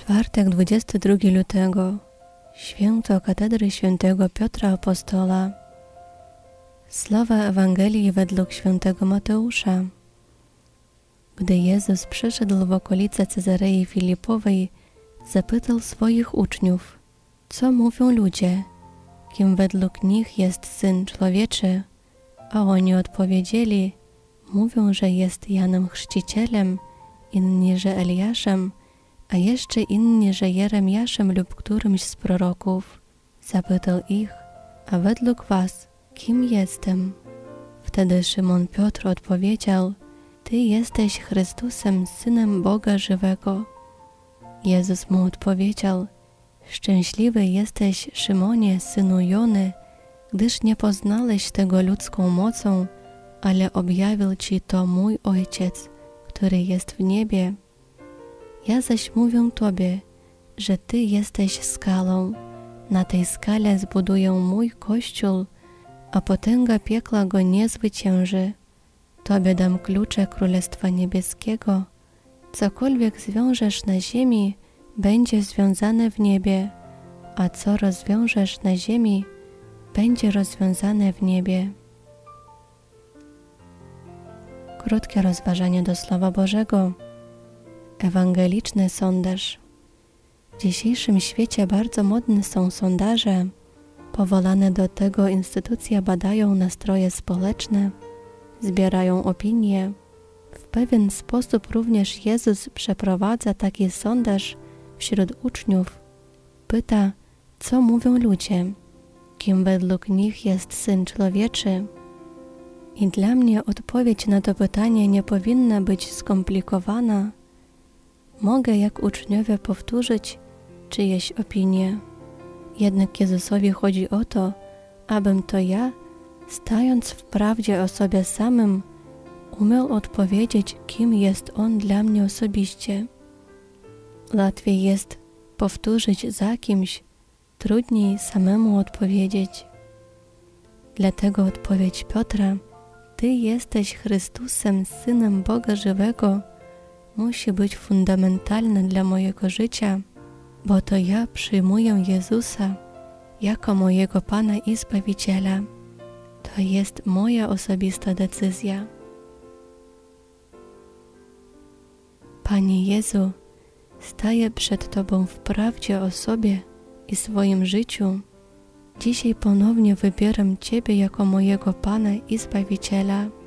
Czwartek, 22 lutego. Święto katedry świętego Piotra Apostola. Słowa Ewangelii według świętego Mateusza. Gdy Jezus przyszedł w okolice Cezarei Filipowej, zapytał swoich uczniów, co mówią ludzie, kim według nich jest Syn Człowieczy, a oni odpowiedzieli, mówią, że jest Janem Chrzcicielem, inni, że Eliaszem, a jeszcze inni, że Jeremiaszem lub którymś z proroków. Zapytał ich, a według was, kim jestem? Wtedy Szymon Piotr odpowiedział, Ty jesteś Chrystusem, Synem Boga żywego. Jezus mu odpowiedział, Szczęśliwy jesteś, Szymonie, synu Jony, gdyż nie poznałeś tego ludzką mocą, ale objawił ci to mój Ojciec, który jest w niebie. Ja zaś mówię Tobie, że Ty jesteś skalą. Na tej skale zbuduję mój Kościół, a potęga piekła go nie zwycięży. Tobie dam klucze Królestwa Niebieskiego. Cokolwiek zwiążesz na ziemi, będzie związane w niebie, a co rozwiążesz na ziemi, będzie rozwiązane w niebie. Krótkie rozważanie do Słowa Bożego. Ewangeliczny sondaż. W dzisiejszym świecie bardzo modne są sondaże. Powołane do tego instytucje badają nastroje społeczne, zbierają opinie. W pewien sposób również Jezus przeprowadza taki sondaż wśród uczniów. Pyta, co mówią ludzie, kim według nich jest Syn Człowieczy. I dla mnie odpowiedź na to pytanie nie powinna być skomplikowana. Mogę jak uczniowie powtórzyć czyjeś opinie. Jednak Jezusowi chodzi o to, abym to ja, stając w prawdzie o sobie samym, umiał odpowiedzieć, kim jest On dla mnie osobiście. Łatwiej jest powtórzyć za kimś, trudniej samemu odpowiedzieć. Dlatego odpowiedź Piotra, Ty jesteś Chrystusem, Synem Boga żywego, musi być fundamentalna dla mojego życia, bo to ja przyjmuję Jezusa jako mojego Pana i Zbawiciela. To jest moja osobista decyzja. Panie Jezu, staję przed Tobą w prawdzie o sobie i swoim życiu. Dzisiaj ponownie wybieram Ciebie jako mojego Pana i Zbawiciela.